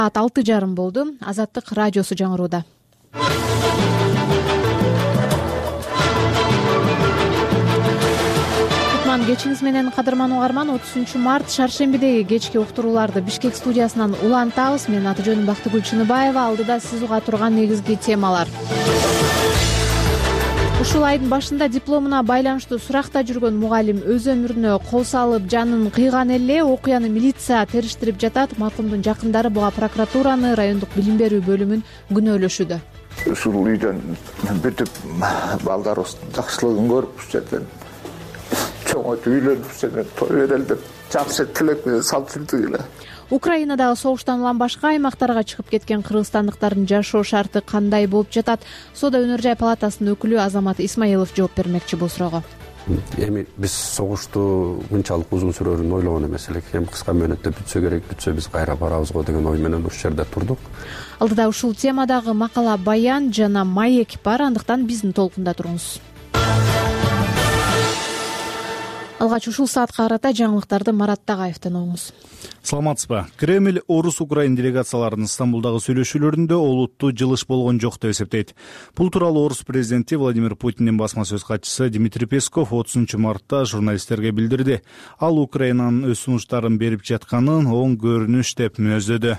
Саат 6:30 болду. Азаттык радиосу жаңырууда. Кечиңиз менен кадырман угарман, 30 март шаршембидеги кечки уктурууларды Бишкек студиясынан улантабыз. Менин аты жөнүм Бактыгүл Чыныбаева. Алдыда сиз уга турган негизги темалар. Ушул айдын башында дипломуна байланыштуу суракта жүргөн мугалим өз өмүрүнө кол салып жанын кыйган эле. Окуяны милиция териштирип жатат. Маркумдун жакындары буга прокуратураны, райондук билим берүү бөлүмүн күнөөлөшүүдө. Ушул үйдөн бүтүп балдарыбыз жакшылыгын көрүп чоңойт үйлөнүп той берели деп жакшы тилек менен салып жүрдүк эле. Украинадагы согуштан улам башка аймактарга чыгып кеткен кыргызстандыктардын жашоо шарты кандай болуп жатат? Соода өнөр жай палатасынын өкүлү Азамат Исмаилов жооп бермекчи бул суроого. Эми биз согушту мынчалык узун сүрөөрүн ойлогон эмес элек. Эми кыска мөөнөттө бүтсө керек, бүтсө биз кайра барабыз го деген ой менен ушул жерде турдук. Алдыда ушул темадагы макала баян жана маек бар, андыктан биздин толкунда туруңуз. Алгач ушул саатка карата жаңылыктарды Марат Тагаевден угуңуз. Саламатсызбы? Кремль орус-украин делегацияларынын Стамбулдагы сүйлөшүүлөрүндө олуттуу жылыш болгон жок деп эсептейт. Бул тууралуу орус президенти Владимир Путиндин басма сөз катчысы Дмитрий Песков 30 мартта журналисттерге билдирди. Ал Украинанын өз сунуштарын берип жатканын оң көрүнүш деп мүнөздөдү.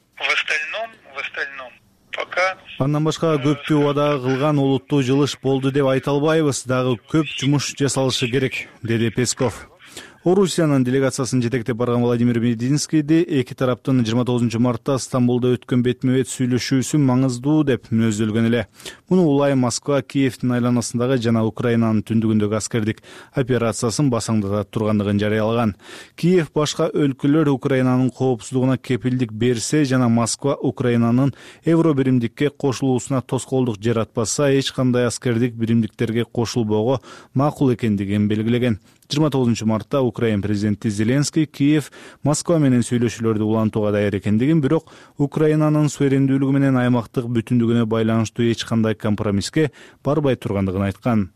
Андан башка көптү убада кылган олуттуу жылыш болду деп айта албайбыз, дагы көп жумуш жасалышы керек, деди Песков. Орусиянын делегациясын жетектеп барган Владимир Мединскийди эки тараптын 29 мартта Стамбулда өткөн бетме-бет сүйлөшүүсү маңыздуу деп мүнөздөлгөн эле. Муну улай Москва Киевдин айланасындагы жана Украинанын түндүгүндөгү аскердик операциясын басаңдата тургандыгын жарыялаган. Киев башка өлкөлөр Украинанын коопсуздугуна кепилдик берсе жана Москва Украинанын евро биримдикке кошулуусуна тоскоолдук жаратпаса, эч кандай аскердик биримдиктерге кошулбоого макул экендигин белгилеген. 29 мартта Украин президенти Зеленский Киев Москва менен сүйлөшүүлөрдү улантууга даяр экендигин, бирок Украинанын суверендүүлүгү менен аймактык бүтүндүгүнө байланыштуу эч кандай компромисске барбай тургандыгын айткан.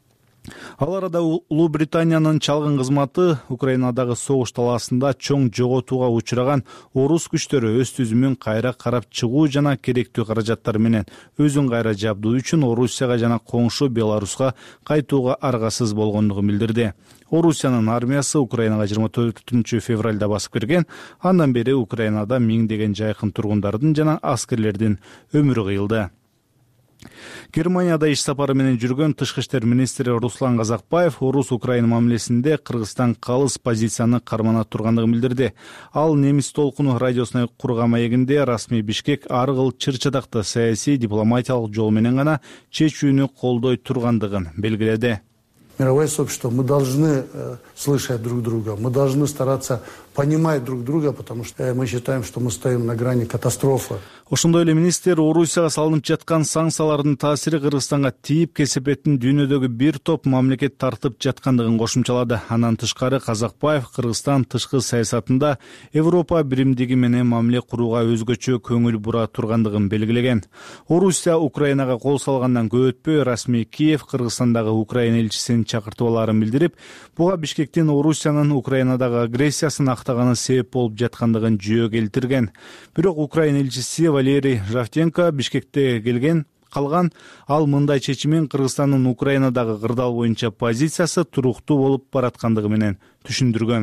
Ал арада Улуу Британиянын чалгын кызматы Украинадагы согуш талаасында чоң жоготууга учураган орус күчтөрү өз түзүмүн кайра карап чыгуу жана керектүү каражаттар менен өзүн кайра жабдуу үчүн Орусияга жана коңшу Беларуска кайтууга аргасыз болгондугун билдирди. Орусиянын армиясы Украинага 24 февралда басып кирген. Андан бери Украинада миңдеген жайкын тургундардын жана аскерлердин өмүрү кыйылды. Германияда иш сапары менен жүргөн тышкы иштер министри Руслан Казакбаев орус-украин мамилесинде Кыргызстан калыс позицияны кармана тургандыгын билдирди. Ал Немис толкуну радиосуна курган маегинде расмий Бишкек ар кыл чыр-чатакты саясий дипломатиялык жол менен гана чечүүнү колдой тургандыгын белгиледи. Мировое сообщество, мы должны слышать друг друга, мы должны стараться понимать друг друга, потому что мы считаем, что мы стоим на грани катастрофы. Ошондой эле министр Орусияга салынып жаткан санкциялардын таасири Кыргызстанга тийип кесепеттин дүйнөдөгү бир топ мамлекет тартып жаткандыгын кошумчалады. Андан тышкары Казакбаев Кыргызстан тышкы саясатында Европа биримдиги менен мамиле курууга өзгөчө көңүл бура тургандыгын белгилеген. Орусия Украинага кол салгандан көп өтпөй расмий Киев Кыргызстандагы Украина элчисин чакыртып аларын билдирип, буга Бишкектин Орусиянын Украинадагы агрессиясын актаганы себеп болуп жаткандыгын жүйө келтирген. Бирок Украина элчиси Валерий Жавтенко Бишкекте калган, ал мындай чечимин Кыргызстандын Украинадагы кырдаал боюнча позициясы туруктуу болуп бараткандыгы менен түшүндүргөн.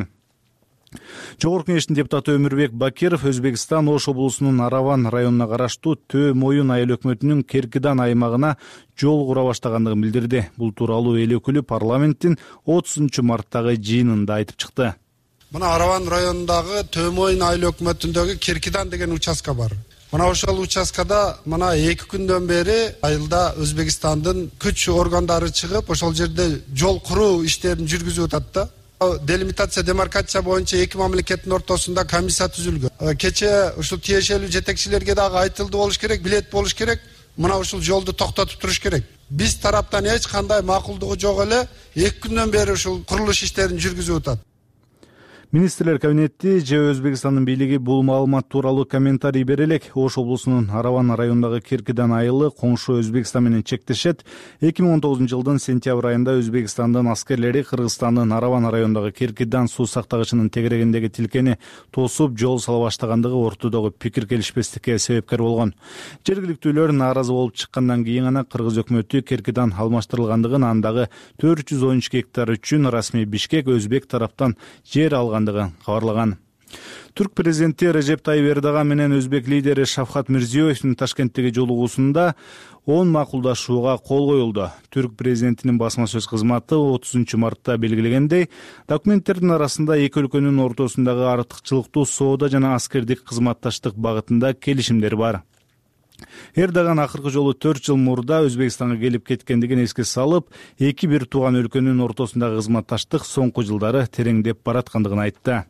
Жогорку Кеңештин депутаты Өмүрбек Бакиров Өзбекстан Ош облусунун Араван районуна караштуу Төө Моюн айыл өкмөтүнүн Керкидан аймагына жол кура баштагандыгын билдирди. Бул тууралуу эл өкүлү парламенттин 30 марттагы жыйынында айтып чыкты. Мына Араван районундагы Төө Моюн айыл өкмөтүндөгү Керкидан деген участка бар. Мына ошол участкада мына 2 күндөн бери айылда Өзбекстандын күч органдары чыгып, ошол жерде жол куруу иштерин жүргүзүп атат да. Делимитация, демаркация боюнча эки мамлекеттин ортосунда комиссия түзүлгөн. Кече ушул тиешелүү жетекчилерге дагы айтылды болуш керек, билет болуш керек. Мына ушул жолду токтотуп туруш керек. Биз тараптан эч кандай макулдугу жок эле 2 күндөн бери ушул курулуш иштерин жүргүзүп атат. Министрлер кабинети же Өзбекстандын бийлиги бул маалымат тууралуу комментарий бере элек. Ош облусунун Араван районундагы Керкидан айылы коңшу Өзбекстан менен чектешет. 2019 жылдын сентябрь айында Өзбекстандын аскерлери Кыргызстандын Араван районундагы Керкидан суу сактагычынын тегерегиндеги тилкени тосуп жол сала баштагандыгы ортодогу пикир келишпестикке себепкер болгон. Жергиликтүүлөр нааразы болуп чыккандан кийин гана Кыргыз өкмөтү Керкидан алмаштырылгандыгын, андагы 413 гектар үчүн расмий Бишкек өзбек тараптан жер алгандыгын кабарлаган. Түрк президенти Режеп Тайип Эрдоган менен өзбек лидери Шавкат Мирзиёевдин Ташкенттеги жолугуусунда 10 макулдашууга кол коюлду. Түрк президентинин басма сөз кызматы 30 мартта белгилегендей, документтердин арасында эки өлкөнүн ортосундагы артыкчылыктуу соода жана аскердик кызматташтык багытында келишимдер бар. Эрдоган акыркы жолу 4 жыл мурда Өзбекстанга келип кеткендигин эске салып, эки бир тууган өлкөнүн ортосундагы кызматташтык соңку жылдары тереңдеп бараткандыгын айтты.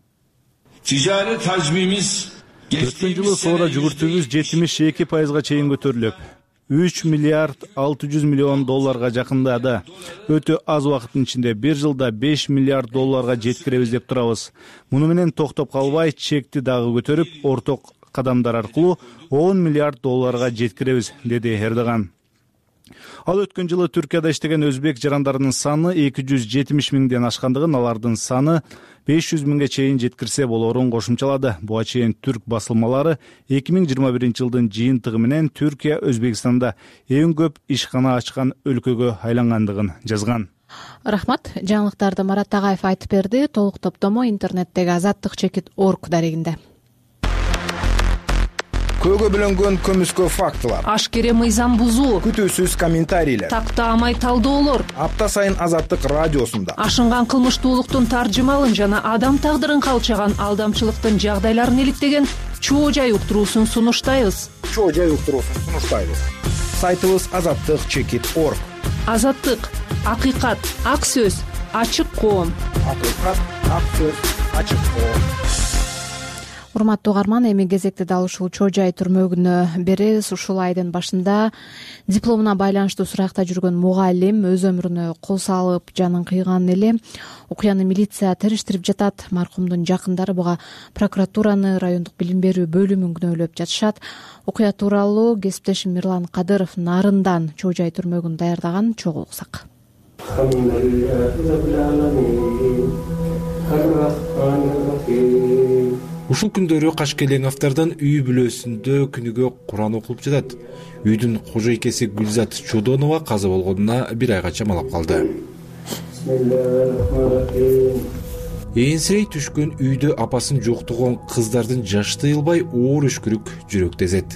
Өткөн жылы соода жүгүртүүбүз 72% чейин көтөрүлүп, 3 миллиард 600 миллион долларга жакындады. Өтө аз убакыттын ичинде 1 жылда 5 миллиард долларга жеткиребиз деп турабыз. Муну менен токтоп калбай, чекти дагы көтөрүп, орток кадамдар аркылуу 10 миллиард долларга жеткиребиз, деди Эрдоган. Ал өткөн жылы Түркияда иштеген өзбек жарандарынын саны 270 миңден ашкандыгын, алардын саны 500 миңге чейин жеткирсе болорун кошумчалады. Буга чейин түрк басылмалары 2021 жылдын жыйынтыгы менен Түркия Өзбекстанда эң көп ишкана ачкан өлкөгө айлангандыгын жазган. Рахмат. Жаңылыктарды Марат Тагаев айтып берди. Толук топтомо интернеттеги azattik.org дарегинде. Көөгө бөлөнгөн көмүскө фактылар, ашкере мыйзам бузуу, күтүүсүз комментарийлер, тактаамай талдоолор апта сайын Азаттык радиосунда ашынган кылмыштуулуктун таржымалын жана адам тагдырын калчаган алдамчылыктын жагдайларын иликтеген чоо жай уктуруусун сунуштайбыз. Сайтыбыз azattik.org. Азаттык, акыйкат, ак сөз, ачык коом. Урматтуу угарман, эми кезекти дал ушул чоо жай түрмөгүнө беребиз. Ушул айдын башында дипломуна байланыштуу суракта жүргөн мугалим өз өмүрүнө кол салып жанын кыйган эле. Окуяны милиция териштирип жатат. Маркумдун жакындары буга прокуратураны, райондук билим берүү бөлүмүн күнөөлөп жатышат. Окуя тууралуу кесиптешим Мирлан Кадыров Нарындан чоо жай түрмөгүн даярдаган. Чогуу уксак. Ушул күндөрү Кашкелеңовдордун үй бүлөсүндө күнүгө Куран окулуп жатат. Үйдүн кожойкеси Гүлзат Чодонова каза болгонуна 1 айга чамалап калды. Ээнсирей түшкөн үйдө апасын жоктогон кыздардын жашы тыйылбай оор үшкүрүк жүрөктезет.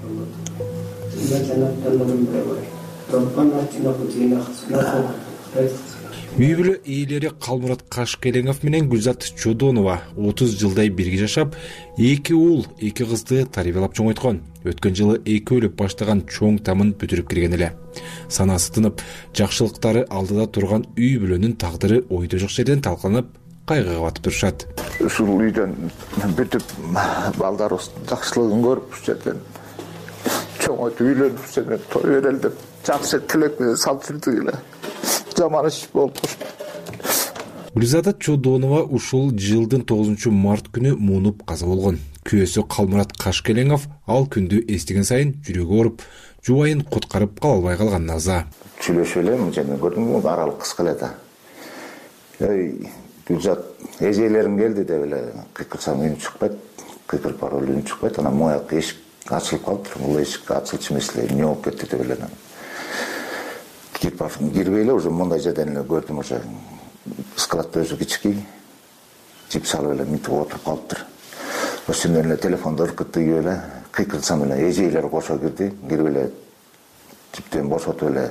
Үй бүлө ээлери Калмурат Кашкелеңов менен Гүлзат Чодонова 30 жылдай бирге жашап, 2 уул, 2 кызды тарбиялап чоңойткон. Өткөн жылы экөөлөп баштаган чоң тамын бүтүрүп кирген эле. Санасы тынып, жакшылыктары алдыда турган үй бүлөнүн тагдыры ойдо жок жерден талкаланып, кайгыга батып турушат. Ушул үйдөн бүтүп балдарыбыз жакшылыгын көрүп жүргөн. Чоңойтуп үйлөнүп жүргөн, той берели деп жакшы тилек менен салып жүрдүк эле. Жаман иш болуп. Гүлзада Чодонова ушул жылдын 9 март күнү муунуп каза болгон. Күйөөсү Калмурат Кашкелеңов ал күндү эстеген сайын жүрөгү ооруп, жубайын куткарып кала албай калган наза. Сүйлөшүп элем, жана көрдүм, аралык кыска эле да. Гүлзат, эжелерим келди деп эле кыйкырсам үн чыкпайт, кыйкырып барып үн чыкпайт. Анан мояк эшик ачылып калыптыр. Бул эшик ачылчу эмес эле, эмне болуп кетти деп эле. Кирбей эле уже мындай жерден эле көрдүм, уже складта өзү кичикей, жип салып эле мынтип отуруп калыптыр. Ошондон эле телефонду ыркытып эле кыйкырсам эле эжейлер кошо кирди, кирип эле жиптен бошотуп эле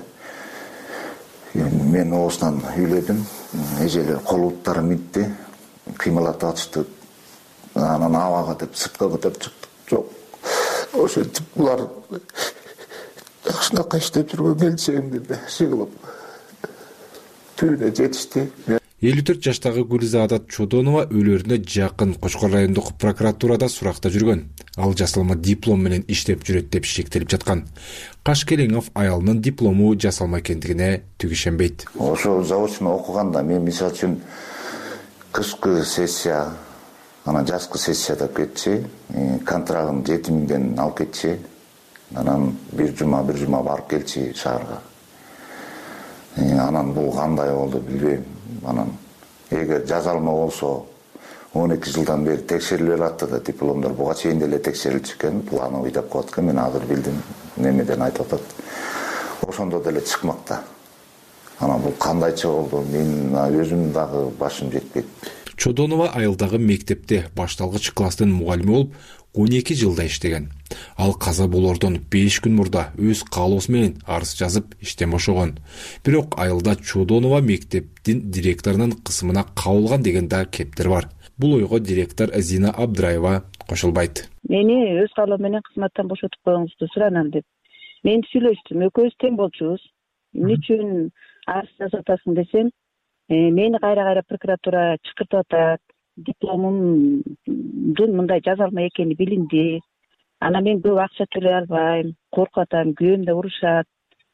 мен оозунан үйлөдүм. Эжейлер кол буттары митти, кыймылатып атышты. Анан абага деп сыртка көтөрүп чыктык. Жок. Ошентип булар ушундай иштеп жүргөн келчегимди сыгылып түбүнө жетишти. 54 жаштагы Гүлзада Чодонова өлөрүнө жакын Кочкор райондук прокуратурада суракта жүргөн. Ал жасалма диплом менен иштеп жүрөт деп шектелип жаткан. Кашкелеңов аялынын диплому жасалма экендигине түк ишенбейт. Ошо заочно окуганда мен мисалы үчүн кышкы сессия анан жазкы сессияда кетчи, контрагын 7.000 алып кетчи, анан бир жума барып келчи шаарга. Анан бул кандай болду билбейм. Анан эгер жазалма болсо 12 жылдан бери текшерилип атты да дипломдор буга чейин деле текшерилчү экен. Бул аны ыйдап коет экен, мен азыр билдим немеден айтып атат. Ошондо деле чыкмакта. Анан бул кандайча болду, мен өзүм дагы башым жетпейт. Чодонова айылдагы мектепте башталгыч класстын мугалими болуп 12 жылда иштеген. Ал каза болордон 5 күн мурда өз каалоосу менен арыз жазып иштен бошогон. Бирок айылда Чодонова мектептин директорунун кысымына кабылган деген да кептер бар. Бул ойго директор Зина Абдраева кошулбайт. Мени өз каалоом менен кызматтан бошотуп коюңузду суранам деп. Мен сүйлөштүм, экөөбүз тең болчубуз. Эмне үчүн арыз жазып атасың десем, мени кайра прокуратура чакыртып атат. Дипломумдун мындай жазалма экени билинди. Анан мен көп акча төлөй албайм, коркуп атам, күйөөм да урушат.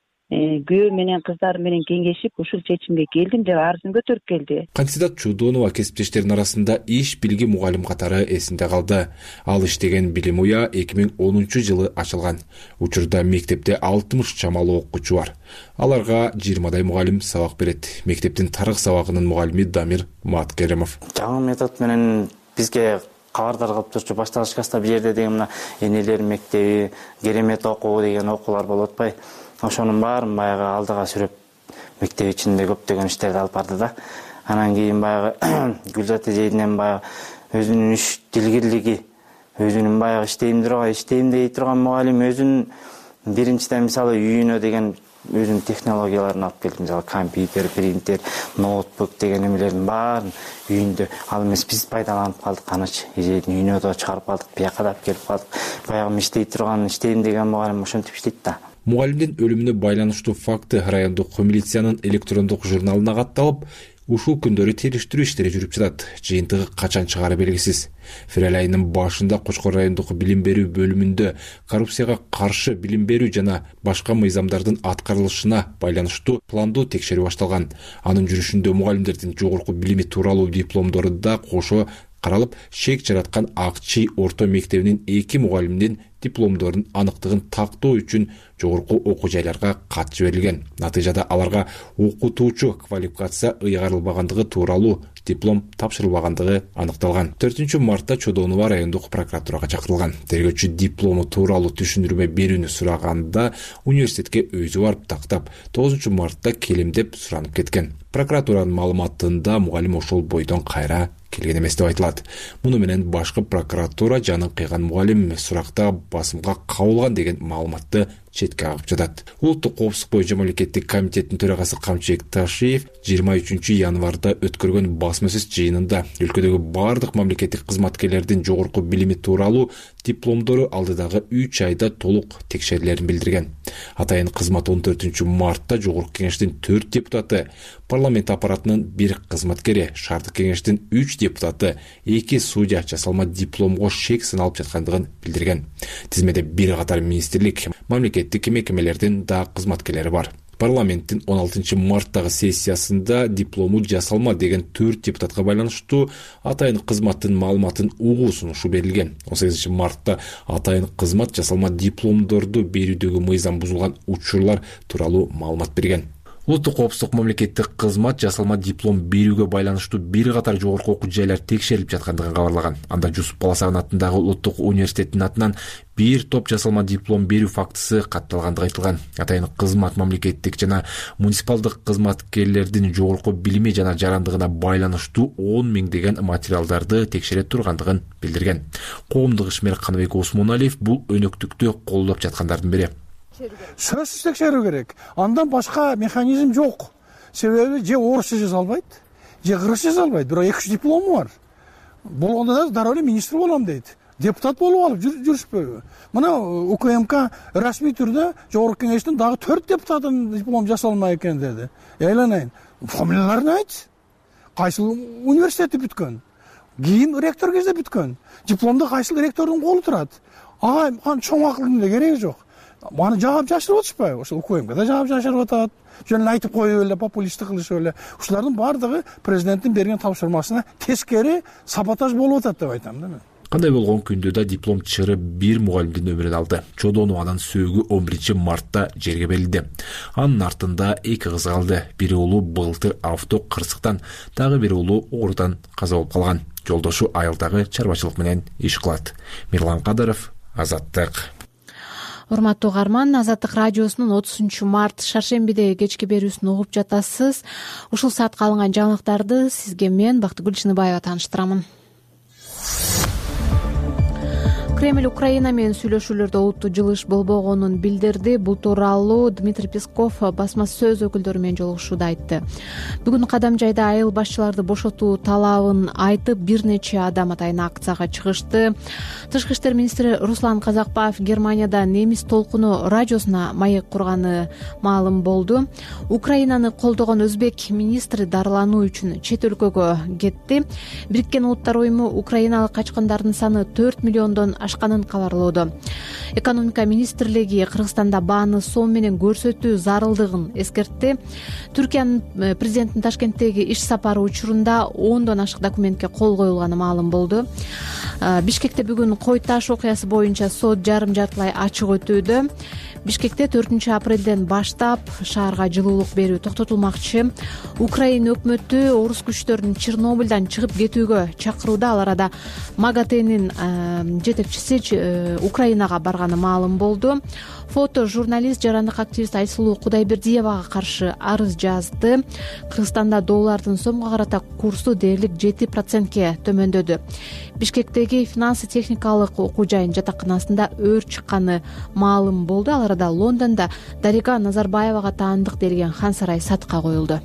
Күйөө менен кыздар менен кеңешип ушул чечимге келдим деп арызын көтөрүп келди. Кандидат Чодонова кесиптештеринин арасында иш билги мугалим катары эсинде калды. Ал иштеген билим уя 2010 жылы ачылган. Учурда мектепте 60 чамалуу окуучу бар. Аларга 20дай мугалим сабак берет. Мектептин тарых сабагынын мугалими Дамир Маткеремов. Жаңы метод менен бизге кабардар кылып турчу башталгыч класста бир жерде деген мына энелер мектеби, керемет окуу деген окуулар болуп атпайбы. Ошонун баарын баягы алдыга сүрөп мектеп ичинде көптөгөн иштерди алып барды да. Анан кийин баягы Гүлзат эжейинен баягы өзүнүн иш дилгирлиги, өзүнүн баягы иштейм дей турган мугалим өзүнүн биринчиден мисалы үйүнө деген өзүнүн технологияларын алып келди. Мисалы компьютер, принтер, ноутбук деген эмелердин баарын үйүндө ал эмес биз пайдаланып калдык. Аныч эжейдин үйүнө да чыгарып калдык, бияка да алып келип калдык. Баягы иштейм деген мугалим ошентип иштейт да. Мугалимдин өлүмүнө байланыштуу факты райондук милициянын электрондук журналына катталып, ушул күндөрү териштирүү иштери жүрүп жатат. Жыйынтыгы качан чыгары белгисиз. Февраль айынын башында Кочкор райондук билим берүү бөлүмүндө коррупцияга каршы билим берүү жана башка мыйзамдардын аткарылышына байланыштуу пландуу текшерүү башталган. Анын жүрүшүндө мугалимдердин жогорку билими тууралуу дипломдору да кошо каралып, шек жараткан Акчи орто мектебинин 2 мугалимдин дипломдорунун аныктыгын тактоо үчүн жогорку окуу жайларга кат жиберилген. Натыйжада аларга окутуучу квалификация ыйгарылбагандыгы тууралуу диплом тапшырылбагандыгы аныкталган. 4-мартта Чодонова райондук прокуратурага чакырылган. Тергөөчү диплому тууралуу түшүндүрмө берүүнү сураганда университетке өзү барып тактап, 9-мартта келем деп суранып кеткен. Прокуратуранын маалыматында мугалим ошол бойдон кайра келген эмес деп айтылат. Муну менен башкы прокуратура жанын кыйган мугалим суракта басымга кабылган деген маалыматты четке агып жатат. Улуттук коопсуздук боюнча мамлекеттик комитеттин төрагасы Камчыбек Ташиев 23 январда өткөргөн басма-сөз жыйынында өлкөдөгү бардык мамлекеттик кызматкерлердин жогорку билими тууралуу дипломдору алдыдагы 3 айда толук текшерилерин билдирген. Атайын кызмат 14-мартта жогорку кеңештин 4 депутаты, парламент аппаратынын 1 кызматкери, шаардык кеңештин 3 депутаты, 2 судья жасалма дипломго шек сыналып жаткандыгын билдирген. Тизмеде бир катар министрлик, мамлекеттик мекемелердин да кызматкерлери бар. Парламенттин 16-марттагы сессиясында диплому жасалма деген 4 депутатка байланыштуу атайын кызматтын маалыматын угуу сунушу берилген. 18-мартта атайын кызмат жасалма дипломдорду берүүдөгү мыйзам бузулган учурлар тууралуу маалымат берген. Улуттук коопсуздук мамлекеттик кызмат жасалма диплом берүүгө байланыштуу бир катар жогорку окуу жайлар текшерилип жаткандыгын кабарлаган. Анда Жусуп Баласагын атындагы улуттук университеттин атынан бир топ жасалма диплом берүү фактысы катталгандыгы айтылган. Атайын кызмат мамлекеттик жана муниципалдык кызматкерлердин жогорку билими жана жарандыгына байланыштуу 10 миңдеген материалдарды текшере тургандыгын билдирген. Коомдук ишмер Каныбек Осмоналиев бул өнөктүктү колдоп жаткандардын бири. Сөзсүз текшерүү керек. Андан башка механизм жок. Себеби же орусча жазалбайт, же кыргызча жазалбайт. Бирок 2-3 диплому бар. Болгондо да дароо эле министр болом дейт. Депутат болуп алып жүрүшпөйбү. Мына УКМК расмий түрдө жогорку кеңештин дагы 4 депутатын диплом жасалмай экен деди. Айланайын. Фамилияларын айт. Кайсыл университетти бүткөн? Кийин ректор кезде бүткөн. Дипломдо кайсыл ректордун колу турат? Ага, чоң акылдын да кереги жок. Маны жаап жашырып атышпайбы? Ошол УКМК да жаап жашырып атат. Жөн эле айтып коюп эле, популисттик кылышып эле. Ушулардын баардыгы президенттин берген тапшырмасына тескери саботаж болуп атат деп айтам да мен. Кандай болгон күндө да диплом чыры бир мугалимдин өмүрүн алды. Чодонованын сөөгү 11-мартта жерге берилди. Анын артында 2 кыз калды. Бири уулу былтыр авто кырсыктан, дагы бир уулу оорудан каза болуп калган. Жолдошу айылдагы чарбачылык менен иш кылат. Мирлан Кадыров, Азаттык. Урматтуу угарман, Азаттык радиосунун 30-март шаршембиде кечки берүүсүн угуп жатасыз. Ушул саатка алынган жаңылыктарды сизге мен Бактыгүл Чыныбаева тааныштырамын. Кремль Украина менен сүйлөшүүлөрдө олуттуу жылыш болбогонун билдирди. Бул тууралуу Дмитрий Песков басма сөз өкүлдөрү менен жолугушууда айтты. Бүгүн Кадам жайда айыл башчыларды бошотуу талабын айтып, бир нече адам атайын акцияга чыгышты. Тышкы иштер министри Руслан Казакбаев Германияда Немис толкуну радиосуна маек курганы маалым болду. Украинаны колдогон өзбек министри дарылануу үчүн чет өлкөгө кетти. Бириккен Улуттар уюму украиналык качкандардын саны 4 миллиондон ашканын кабарлоодо. Экономика министрлиги Кыргызстанда бааны сом менен көрсөтүү зарылдыгын эскертти. Түркиянын президентинин Ташкенттеги иш сапары учурунда 10дон ашык документке кол коюлганы маалым болду. Бишкекте бүгүн Кой таш окуясы боюнча сот жарым жартылай ачык өтүүдө. Бишкекте 4-апрелден баштап шаарга жылуулук берүү токтотулмакчы. Украина өкмөтү орус күчтөрүн Чернобыльдан чыгып кетүүгө чакырууда. Ал арада МАГАТЭнин жетекчиси Украинага барганы маалым болду. Фото журналист, жарандык активист Айсулуу Кудайбердиевага каршы арыз жазды. Кыргызстанда доллардын сомго карата курсу дээрлик 7%ке төмөндөдү. Бишкектеги финансы техникалык окуу жайын жатаканасында өр чыкканы маалым болду. Ал арада Лондондо Дарига Назарбаевага таандык берилген хан сарай сатка коюлду.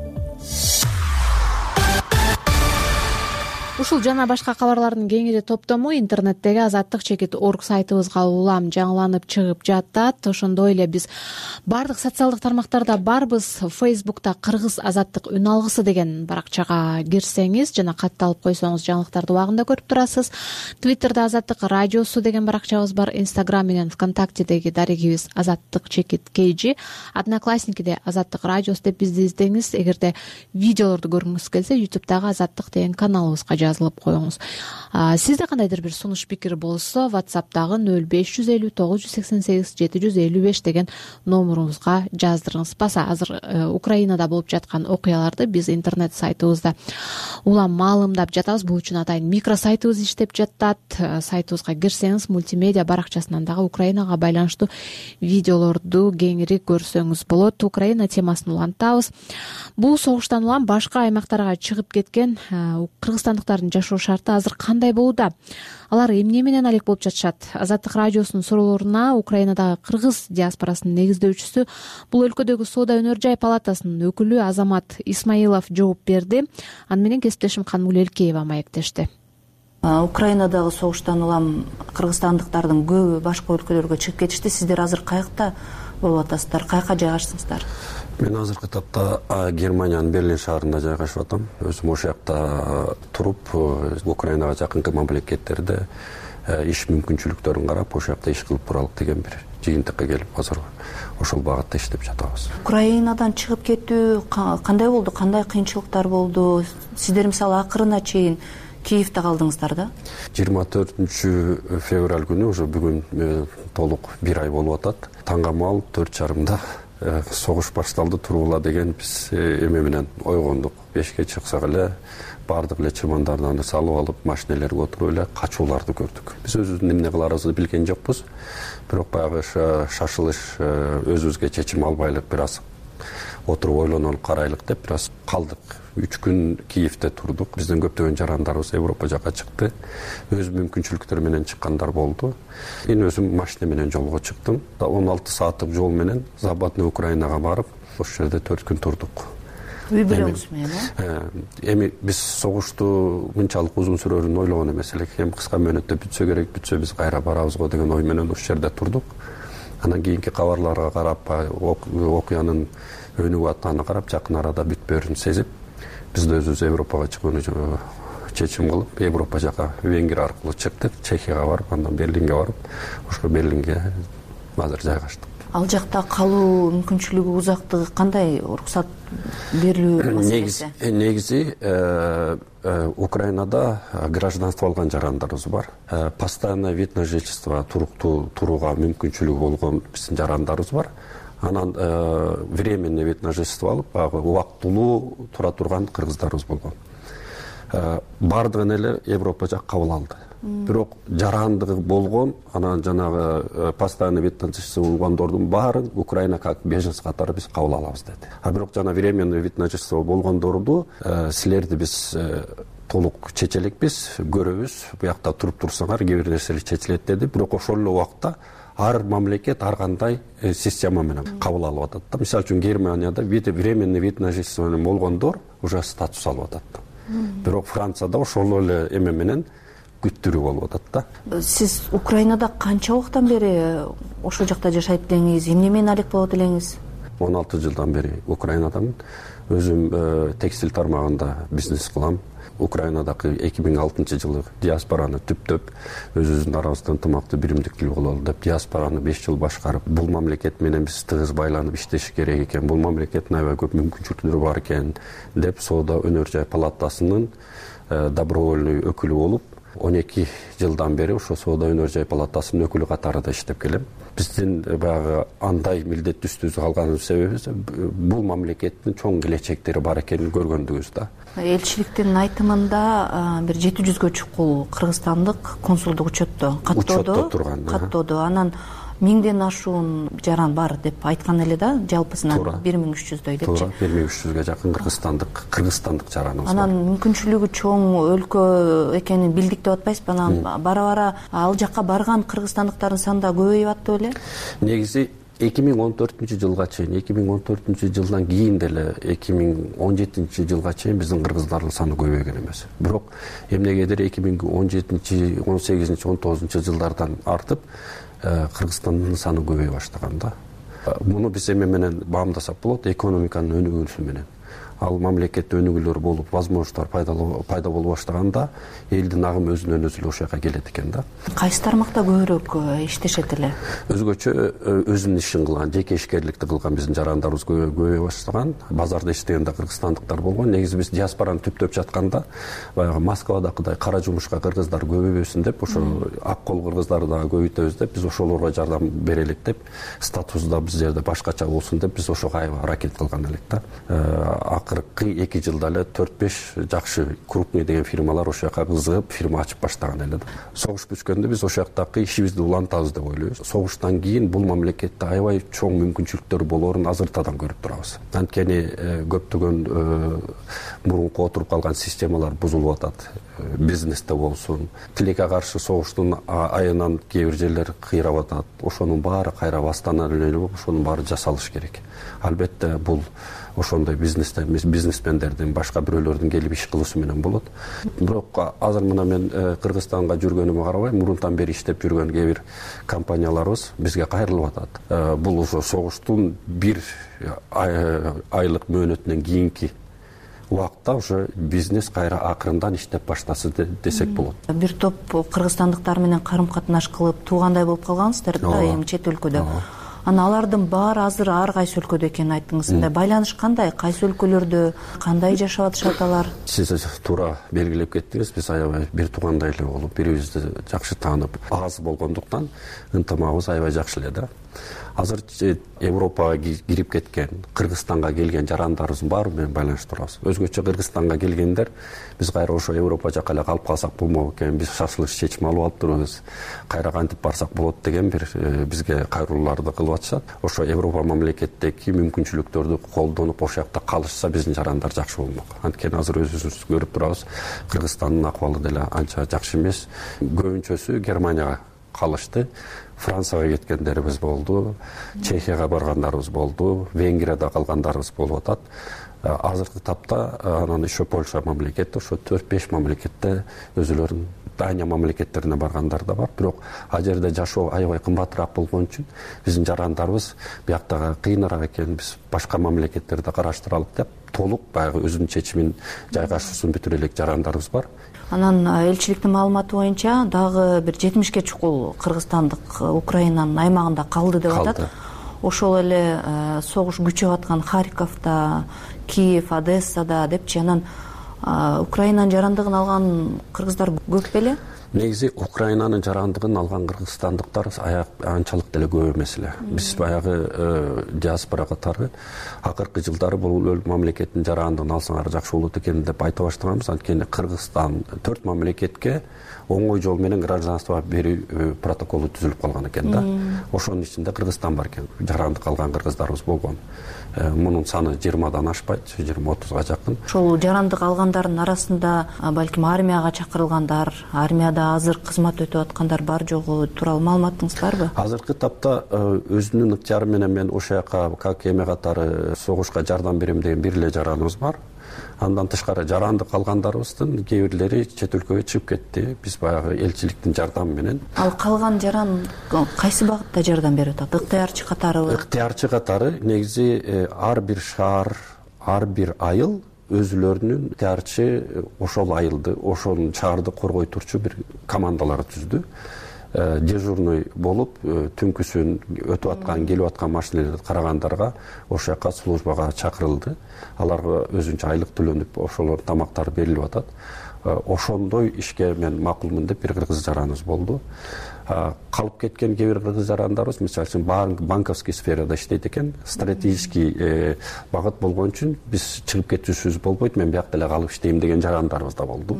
Ушул жана башка кабарлардын кеңири топтому интернеттеги azattik.org сайтыбызга улам жаңыланып чыгып жатат. Ошондой эле биз бардык социалдык тармактарда барбыз. Facebook'та Кыргыз азаттык үн алгысы деген баракчага кирсеңиз жана катталып койсоңуз жаңылыктарды убагында көрүп турасыз. Twitter'да Азаттык радиосу деген баракчабыз бар. Instagram менен ВКонтактедеги дарегибиз azattik.kg, Одноклассникиде Азаттык радиосу деп бизди издеңиз. Эгерде видеолорду көргүңүз келсе, YouTube'дагы Азаттык деген каналыбызга жазылып коюңуз. Сизде кандайдыр бир сунуш пикир болсо, WhatsApp'тагы 0550 988 755 деген номурубузга жаздырыңыз. Баса азыр Украинада болуп жаткан окуяларды биз интернет сайтыбызда улам маалымдап жатабыз. Бул үчүн атайын микро сайтыбыз иштеп жатат. Сайтыбызга кирсеңиз, мультимедиа баракчасынан дагы Украинага байланыштуу видеолорду кеңири көрсөңүз болот. Украина темасын улантабыз. Бул согуштан улам башка аймактарга чыгып кеткен кыргызстандыктардын жашоо шарты азыр кандай болууда? Алар эмне менен алек болуп жатышат? Азаттык радиосунун суроолоруна Украинадагы кыргыз диаспорасынын негиздөөчүсү, бул өлкөдөгү соода өнөр жай палатасынын өкүлү Азамат Исмаилов жооп берди. Аны менен кесиптешим Канмуль Элкеева маектешти. Украинадагы согуштан улам кыргызстандыктардын көбү башка өлкөлөргө чыгып кетишти. Сиздер азыр каякта болуп атасыздар? Каяка жайгаштыңыздар? Мен азыркы тапта Германиянын Берлин шаарында жайгашып атам. Өзүм ошол жакта туруп, Украинага жакынкы мамлекеттерде иш мүмкүнчүлүктөрүн карап, ошол жакта иш кылып туралык деген бир жыйынтыкка келип, азыр ошол багытта иштеп жатабыз. Украинадан чыгып кетүү кандай болду? Кандай кыйынчылыктар болду? Сиздер мисалы акырына чейин Киевде калдыңыздар да? 24 февраль күнү, уже бүгүн толук 1 ай болуп атат. Таңгамал 4:30 согуш башталды, турула деген биз эме менен ойгондук. 5ке чыксак эле баардык эле чымандарды салып алып, машинелерге отуруп эле качууларды көрдүк. Биз өзүбүздүн эмне кыларыбызды билген жокпуз. Бирок баягы шашылыш өзүбүзгө чечим албайлык, бир аз отуруп ойлонолуп карайлык деп бир аз калдык. 3 күн Киевде турдук. Биздин көптөгөн жарандарыбыз Европа жака чыкты. Өз мүмкүнчүлүктөрү менен чыккандар болду. Мен өзүм машина менен жолго чыктым. 16 сааттык жол менен Западный Украинага барып, ошол жерде 4 күн турдук. Үй бүлөңүз менен? Эми биз согушту мынчалык узун сүрөрүн ойлогон эмес элек. Эми кыска мөөнөттө бүтсө керек, бүтсө биз кайра барабыз го деген ой менен ошол жерде турдук. Анан кийинки кабарларга карап, окуянын өнүгүп атканына карап, жакын арада бүтпөрүн сезип, биз да өзүбүз Европага чыгууну чечим кылып, Европа жака Венгрия аркылуу чыктык. Чехияга барып, андан Берлинге барып, ошол Берлинге азыр жайгаштык. Ал жакта калуу мүмкүнчүлүгү, узактыгы кандай, уруксат берилүү маселеси? Негизи Украинада гражданство алган жарандарыбыз бар. Постоянный вид на жительство, туруктуу турууга мүмкүнчүлүгү болгон биздин жарандарыбыз бар. Анан временный вид на жительство алып, убактылуу тура турган кыргыздарыбыз болгон. Бардыгын эле Европа жак кабыл алды. Бирок жарандыгы болгон, анан жанагы постоянный вид на жительство болгондордун баарын Украина как беженец катары биз кабыл алабыз деди. Бирок жана временный вид на жительство болгондорду силерди биз толук чече элекпиз, көрөбүз, буякта туруп турсаңар кээ бир нерселер чечилет деди. Бирок ошол эле убакта ар мамлекет ар кандай система менен кабыл алып атат да. Мисалы үчүн Германияда временный вид на жительство менен болгондор уже статус алып атат. Бирок Францияда ошол эле эме менен күттүрүү болуп атат да. Сиз Украинада канча убактан бери ошол жакта жашайт элеңиз, эмне менен алек болот элеңиз? 16 жылдан бери Украинадамын. Өзүм текстиль тармагында бизнес кылам. Украинадагы 2006 жылы диаспораны түптөп, өзүбүздүн арабызда ынтымактуу биримдиктүү бололу деп диаспораны 5 жыл башкарып, бул мамлекет менен биз тыгыз байланып иштеш керек экен, бул мамлекеттин аябай көп мүмкүнчүлүктөрү бар экен деп Соода өнөр жай палатасынын добровольный өкүлү болуп, 12 жылдан бери ошо Соода өнөр жай палатасынын өкүлү катарында иштеп келем. Биздин баягы андай милдет үстүбүз калганыбыз себеби бул мамлекеттин чоң келечектери бар экенин көргөндүгүбүз да. Элчиликтин айтымында бир 700гө чукул кыргызстандык консулдук учетто каттоодо, анан 1000ден ашуун жаран бар деп айткан эле да, жалпысынан 1300дөй депчи. Туура, 1300гө жакын кыргызстандык жараныбыз бар. Анан мүмкүнчүлүгү чоң өлкө экенин билдик деп атпайсызбы? Анан бара-бара ал жакка барган кыргызстандыктардын саны да көбөйүп атты беле? Негизи 2014 жылга чейин, 2014 жылдан кийин деле 2017 жылга чейин биздин кыргыздардын саны көбөйгөн эмес. Бирок эмнегедир 2017, 18, 19 жылдардан артып Кыргызстандын саны көбөйө баштаган да. Муну биз эме менен баамдасак болот, экономиканын өнүгүүсү менен. Ал мамлекетте өнүгүүлөр болуп, возможностор пайда боло баштаганда элдин агымы өзүнөн өзү ошол жака келет экен да. Кайсы тармакта көбүрөөк иштешет эле? Өзгөчө өзүнүн ишин кылган, жеке ишкерликти кылган биздин жарандарыбыз көбөйө баштаган. Базарда иштеген да кыргызстандыктар болгон. Негизи биз диаспораны түптөп жатканда баягы Москвадагыдай кара жумушка кыргыздар көбөйбөсүн деп, ошо ак кол кыргыздарды дагы көбөйтөбүз деп, биз ошолорго жардам берелик деп, статусу да биз жерде башкача болсун деп, биз ошого аябай аракет кылган элек да. Акыркы 2 жылда эле 4-5 жакшы крупный деген фирмалар ошол жака кызыгып фирма ачып баштаган эле да. Согуш бүткөндө биз ошол жактагы ишибизди улантабыз деп ойлойбуз. Согуштан кийин бул мамлекетте аябай чоң мүмкүнчүлүктөр болоорун азыртадан көрүп турабыз. Анткени көптөгөн мурунку отуруп калган системалар бузулуп атат. Бизнесте болсун, тилекке каршы согуштун айынан кээ бир жерлер кыйрап атат. Ошонун баары кайра бастан эле ошонун баары жасалыш керек. Албетте бул ошондой бизнесмендердин, башка бирөөлөрдүн келип иш кылышы менен болот. Бирок азыр мына мен Кыргызстанга жүргөнүмө карабай, мурунтан бери иштеп жүргөн кээ бир компанияларыбыз бизге кайрылып атат. Бул ошо согуштун 1 айлык мөөнөтүнөн кийинки убакта уже бизнес кайра акырындан иштеп баштасы десек болот. Бир топ кыргызстандыктар менен карым-катнаш кылып туугандай болуп калгансыздар да, эми чет өлкөдө. Анан алардын баары азыр ар кайсы өлкөдө экенин айттыңыз. Байланыш кандай? Кайсы өлкөлөрдө кандай жашап атышат алар? Сиз туура белгилеп кеттиңиз. Биз аябай бир туугандай эле болуп, бирибизди жакшы таанып, аз болгондуктан ынтымагыбыз аябай жакшы эле да. Азыр Европага кирип кеткен, Кыргызстанга келген жарандарыбыздын баары менен байланыштырабыз. Өзгөчө Кыргызстанга келгендер биз кайра ошо Европа жака эле калып калсак болмок экен, биз шашылыш чечим алып алыптырбыз, кайра кантип барсак болот деген бир бизге кайрылууларды кылып атышат. Ошо Европа мамлекеттеги мүмкүнчүлүктөрдү колдонуп ошол жакта калышса биздин жарандар жакшы болмок. Анткени азыр өзүбүз көрүп турабыз, Кыргызстандын акыбалы деле анча жакшы эмес. Көбүнчөсү Германияга калышты. Францияга кеткендерибиз болду, Чехияга баргандарыбыз болду, Венгрияда калгандарыбыз болуп атат. Азыркы тапта анан еще Польша мамлекети, ошо 4-5 мамлекетте өзүлөрүнүн Дания мамлекеттерине баргандар да бар. Бирок ал жерде жашоо аябай кымбатыраак болгон үчүн биздин жарандарыбыз бияктагы кыйыныраак экен, биз башка мамлекеттерди караштыралык деп толук баягы өзүнүн чечимин жайгашуусун бүтүрө элек жарандарыбыз бар. Анан элчиликтин маалыматы боюнча дагы бир 70ке чукул кыргызстандык Украинанын аймагында калды деп атат. Ошол эле согуш күчөп аткан Харьковдо, Киев, Одессада депчи. Анан Украинанын жарандыгын алган кыргыздар көп беле? Негизи Украинанын жарандыгын алган кыргызстандыктар анчалык деле көп эмес эле. Биз баягы диаспора катары акыркы жылдары бул мамлекеттин жарандыгын алсаңар жакшы болот экен деп айта баштаганбыз. Анткени Кыргызстан 4 мамлекетке оңой жол менен гражданство берүү протоколу түзүлүп калган экен да. Ошонун ичинде Кыргызстан бар экен. Жарандык алган кыргыздарыбыз болгон. Мунун саны 20дан ашпайт, 20-30га жакын. Ошол жарандык алгандардын арасында балким армияга чакырылгандар, армияда азыр кызмат өтүп аткандар бар жогу тууралуу маалыматыңыз барбы? Азыркы тапта өзүнүн ыктыяры менен мен ошол жака как эме катары согушка жардам берем деген бир эле жараныбыз бар. Андан тышкары жарандык алгандарыбыздын кээ бирлери чет өлкөгө чыгып кетти. Биз баягы элчиликтин жардамы менен. Ал калган жаран кайсы багытта жардам берип атат? Ыктыярчы катарыбы? Ыктыярчы катары негизи ар бир шаар, ар бир айыл өзүлөрүнүн ыктыярчы ошол айылды, ошол шаарды коргой турчу бир командалар түздү. Дежурный болуп түнкүсүн өтүп аткан, келип аткан машиналерди карагандарга ошол жака службага чакырылды. Аларга өзүнчө айлык төлөнүп, ошолор тамактар берилип атат. Ошондой ишке мен макулмун деп бир кыргыз жараныбыз болду. Калып кеткен кээ бир кыргыз жарандарыбыз мисалы үчүн банковский сферада иштейт экен. Стратегический багыт болгон үчүн биз чыгып кетүүсүбүз болбойт, мен биякта эле калып иштейм деген жарандарыбыз да болду.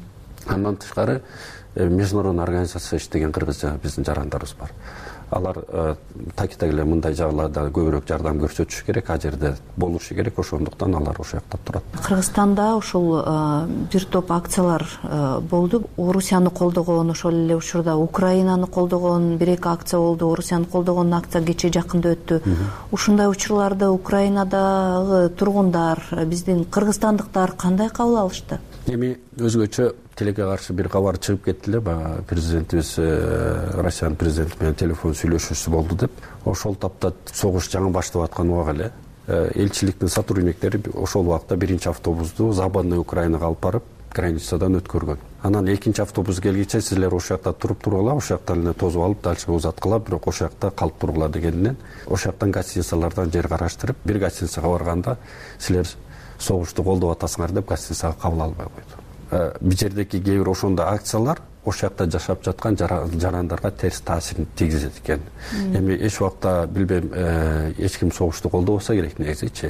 Андан тышкары международный организация иштеген кыргыз биздин жарандарыбыз бар. Алар такита эле мындай жагыларда көбүрөөк жардам көрсөтүш керек, а жерде болушу керек, ошондуктан алар ошол жакта турат. Кыргызстанда ушул бир топ акциялар болду. Орусияны колдогон, ошол эле учурда Украинаны колдогон бир-эки акция болду. Орусияны колдогон акция кечээ жакында өттү. Ушундай учурларды Украинадагы тургундар, биздин кыргызстандыктар кандай кабыл алышты? Эми өзгөчө тилекке каршы бир кабар чыгып кетти эле, баягы президентибиз Россиянын президенти менен телефон сүйлөшүүсү болду деп. Ошол тапта согуш жаңы башталып аткан убак эле. Элчиликтин сотрудниктери ошол убакта биринчи автобусту Западный Украинага алып барып, границадан өткөргөн. Анан экинчи автобус келгиче силер ошол жакта туруп тургула, ошол жактан эле тосуп алып дальше узаткыла, бирок ошол жакта калып тургула дегенден, ошол жактан гостиницалардан жер караштырып, бир гостиницага барганда силер согушту колдоп атасыңар деп гостиницага кабыл албай койду. Бул жердеки кээ бир ошондой акциялар ошол жакта жашап жаткан жарандарга терс таасирин тийгизет экен. Эми эч убакта билбейм, эч ким согушту колдобосо керек негизичи.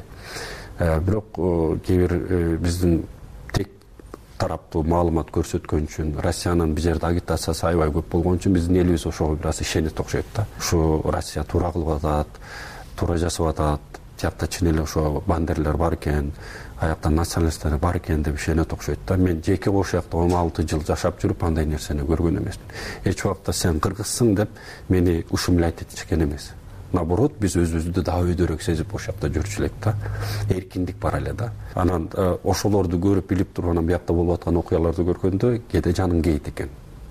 Бирок кээ бир биздин тек тараптуу маалымат көрсөткөн үчүн, Россиянын бул жерде агитациясы аябай көп болгон үчүн биздин элибиз ошого бир аз ишенет окшойт да. Ушу Россия туура кылып атат, туура жасап атат. Тиякта чын эле ошо бандерлер бар экен, аякта националисттер бар экен деп ишенет окшойт да. Мен жеке ошол жакта 16 жыл жашап жүрүп андай нерсени көргөн эмесмин. Эч убакта сен кыргызсың деп мени ушумлайт этишкен эмес. Наоборот, биз өзүбүздү дагы өйдөрөөк сезип ошол жакта жүрчү элек да. Эркиндик бар эле да. Анан ошолорду көрүп билип туруп анан биякта болуп аткан окуяларды көргөндө кээде жаның кейит экен.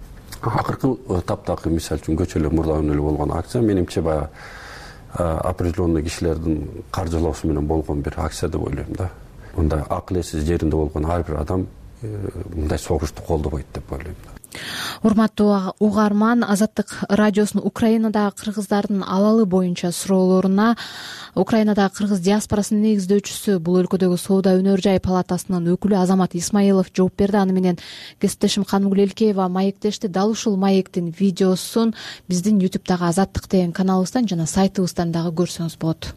Акыркы таптагы мисалы үчүн көчөлө мурда эле болгон акция менимче баягы определенный кишилердин каржылоосу менен болгон бир акция деп ойлойм да. Мындай акыл эси жеринде болгон ар бир адам мындай согушту колдобойт деп ойлойм да. Урматтуу угарман, Азаттык радиосунун Украинадагы кыргыздардын абалы боюнча суроолоруна Украинадагы кыргыз диаспорасынын негиздөөчүсү, бул өлкөдөгү соода өнөр жай палатасынын өкүлү Азамат Исмаилов жооп берди. Аны менен кесиптешим Канымгүл Элкеева маектешти. Дал ушул маектин видеосун биздин YouTube'дагы Азаттык деген каналыбыздан жана сайтыбыздан дагы көрсөңүз болот.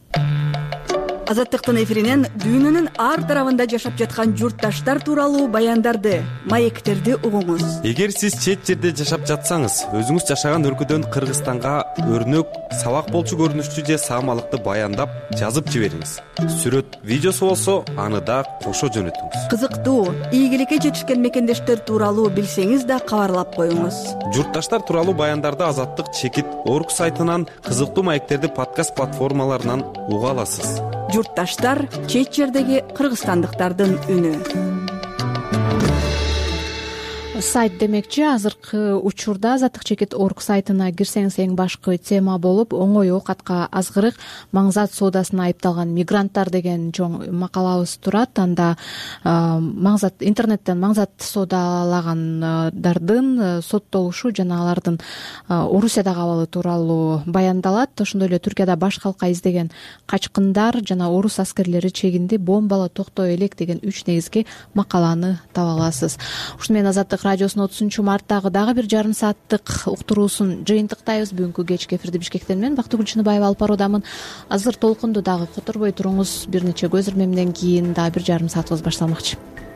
Азаттыктын эфиринен дүйнөнүн ар тарабында жашап жаткан журтташтар тууралуу баяндарды, маектерди угуңуз. Эгер сиз чет жерде жашап жатсаңыз, өзүңүз жашаган өлкөдөн Кыргызстанга өрнөк, сабак болчу көрүнүштүү же саамалыкты баяндап жазып жибериңиз. Сүрөт, видеосу болсо, аны да кошо жөнөтүңүз. Кызыктуу, ийгиликке жетишкен мекендештер тууралуу билсеңиз да кабарлап коюңуз. Журтташтар тууралуу баяндарды Азаттык Чекит.org сайтынан, кызыктуу маектерди подкаст платформаларынан уга аласыз. Журтташтар — чет жердеги кыргызстандыктардын үнү. сайт демекчи, азыркы учурда азаттык чекит орг сайтына кирсеңиз эң башкы тема болуп оңой оокатка азгырык маңзат соодасына айыпталган мигранттар деген чоң макалабыз турат. Анда интернеттен маңзат соодалагандардын соттолушу жана алардын Орусиядагы абалы тууралуу баяндалат. Ошондой эле Түркияда баш калка издеген качкындар жана орус аскерлери чегинди бомбала токтой элек деген 3 негизги макаланы таба аласыз. Ушуну менен Азаттык радиосунун 30-марттагы дагы бир жарым сааттык уктуруусун жыйынтыктайбыз. Бүгүнкү кечки эфирди Бишкектен мен Бактыгүл Чыныбаева алып баруудамын. Азыр толкунду дагы которбой туруңуз. Бир нече көз ирмемден кийин дагы бир жарым саатыбыз башталмакчы.